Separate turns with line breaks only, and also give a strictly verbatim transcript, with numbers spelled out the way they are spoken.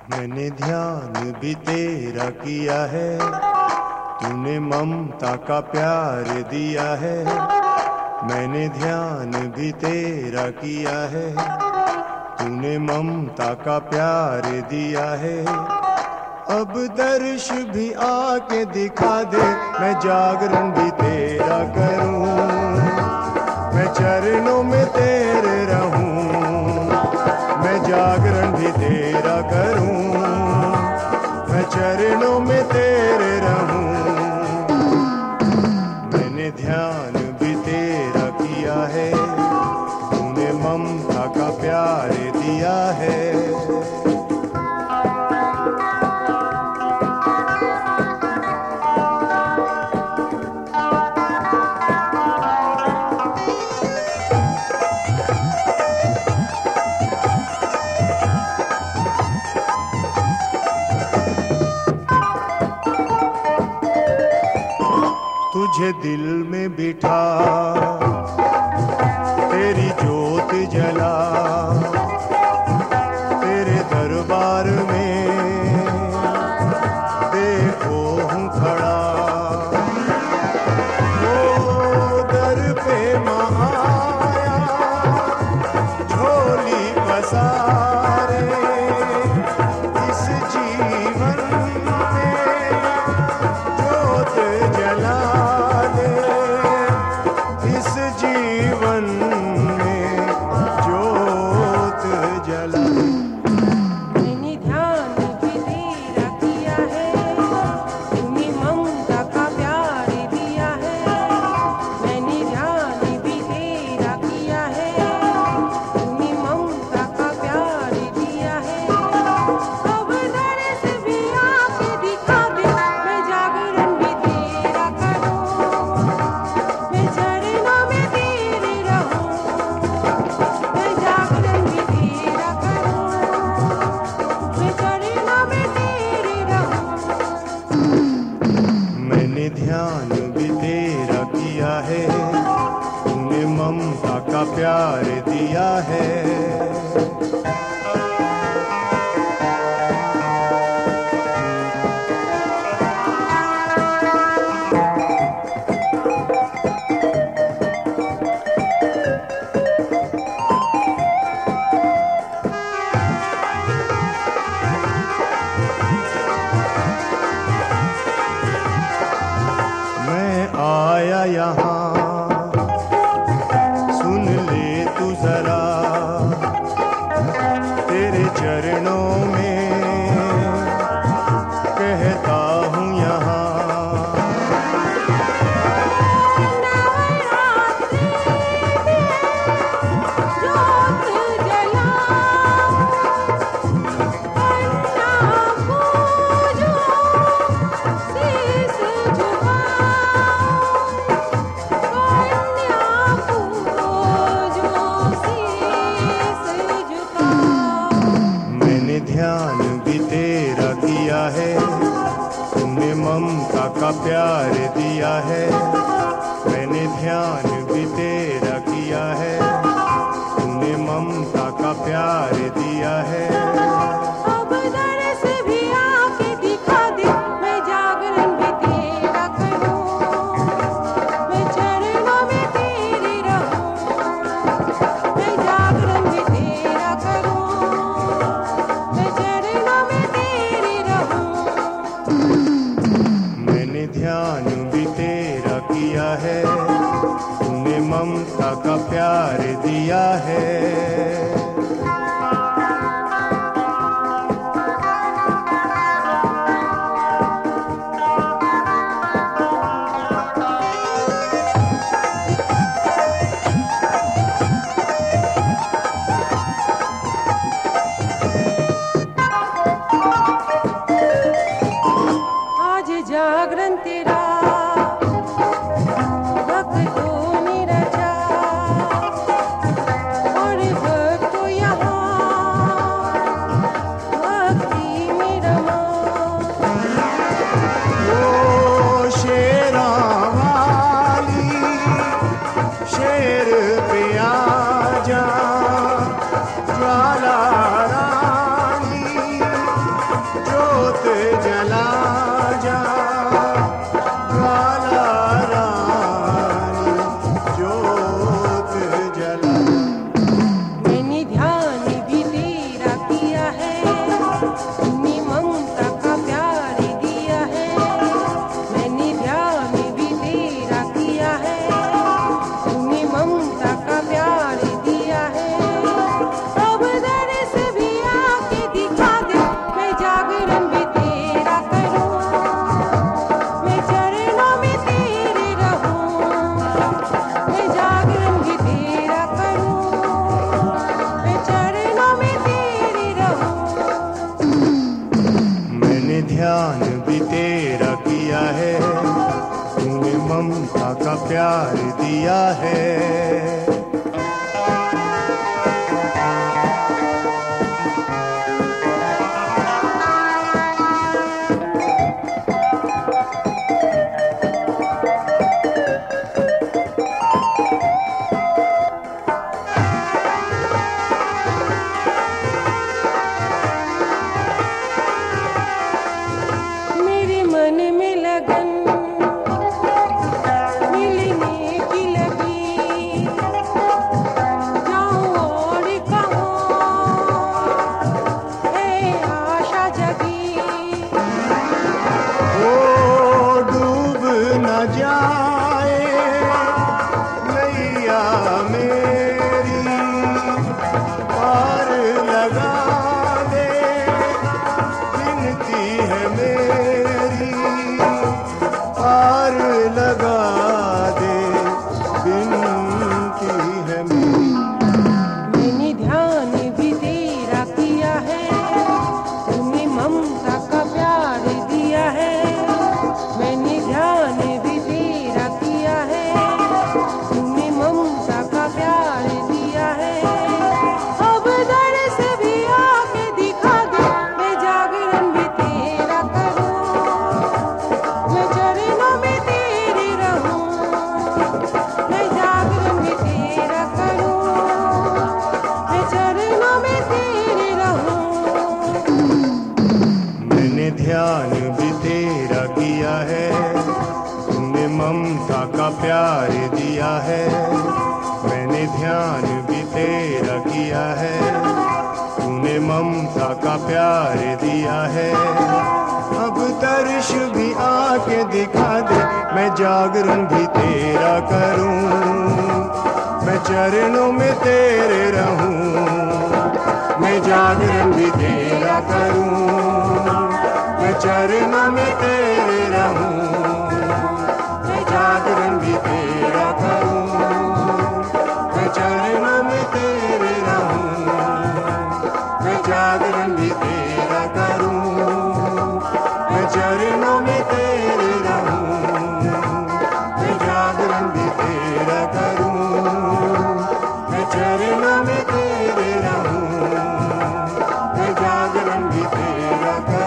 मैंने ध्यान भी तेरा किया है, तूने ममता का प्यार दिया है। मैंने ध्यान भी तेरा किया है, तूने ममता का प्यार दिया है। अब दर्श भी आके दिखा दे, मैं जागरण भी तेरा करूं, मैं चरणों में तेरे रहूं। मैं जागरण भी तेरा करूं, मैं चरणों में तेरे रहूं। मैंने ध्यान भी तेरा किया है, तूने ममता का प्यार दिया है। तुझे दिल में बिठा तेरी ज्योत जला, तेरे दरबार में देखो हूँ खड़ा। वो दर पे महाया झोली पसारे, इस जीवन में ज्योत जला, इस जीवन में ज्योत जला।
मैंने ध्यान भी तेरा किया है, तूने ममता का प्यार दिया है। मैंने ध्यान भी तेरा किया है, तूने ममता का प्यार दिया है। अब दर्श भी आके दिखा दे, मैं जागरण भी तेरा करूं, मैं चरणों में तेरे रहूं। मैं जागरण भी तेरा करूं, मैं चरणों में तेरे रहूं।
मैंने ध्यान भी तेरा किया है, तूने ममता का प्यार दिया है। मैं आया यहाँ, सुन ले तू जरा, तेरे चरणों में कहता हूँ यहाँ। मैंने ध्यान भी तेरा किया है, तूने ममता का प्यार दिया है। मैंने ध्यान भी तेरा किया है, तूने ममता का प्यार दिया है।
अब दर्श भी आके दिखा दे, मैं जागरण भी तेरा करूं, मैं चरणों में तेरे रहूं। मैं जागरण भी तेरा करूं, मैं चरणों में तेरे रहूं।
मैंने ध्यान भी तेरा किया है, तूने ममता का प्यार दिया है।
आज जागरण तेरा भक्तों ने रचा, और भक्तों यहाँ भक्ति में रमा।
ओ शेरा वाली शेर पे आजा, ज्वाला रानी प्यार दिया है। ध्यान भी तेरा किया है, तूने ममता का प्यार दिया है। मैंने ध्यान भी तेरा किया है, तूने ममता का प्यार दिया है। अब दर्श भी आके दिखा दे, मैं जागरण भी तेरा करूं, मैं चरणों में तेरे रहूं। मैं जागरण भी तेरा करूं, मैं चरणों में तेरे रहूं। मैं जागरण भी तेरा करूं, मैं चरणों में तेरे रहूं। मैं जागरण भी तेरा करूं, मैं चरणों में तेरे रहूं। मैं जागरण भी तेरा करूं, मैं चरणों में तेरे रहूं। मैं जागरण भी तेरा करूं।